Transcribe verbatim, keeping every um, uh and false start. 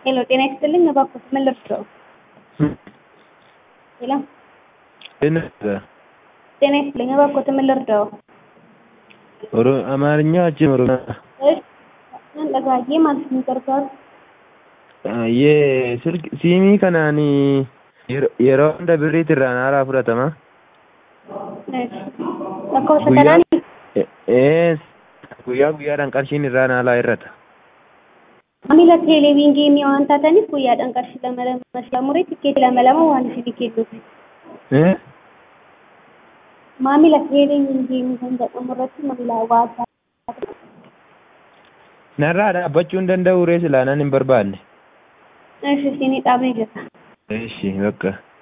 ሄሎ ጤና ይስጥልኝ እባክዎት ምን ልርዳዎ? ሄሎ ጤና ይስጥልኝ እባክዎት ምን ልርዳዎ? ኦሮ አማርኛ አችም ኦሮሞ እሺ እንደጋዬ ማለት ነው ይቅርታል የስልክ ሲሚ ከናኒ yeroo hunda birriitti irraan haaraa fudhatama. Lakkoofsa kanaan guyyaa guyyaadhaan qarshiin irraan haalaa hir'ata. Maamila teeleviizyinii waan taataniif guyyaadhaan qarshii lama lama shamurii tikkeetii lama lama waan isinii kennuufi. Maamila teeleviizyinii kan jedhamu irratti maamila hawaasaa. Narraa dhaabbachuu hin danda'u ree silaa nan hin barbaanne. Eesh isinii dhaabee jira. Eeshi bakka.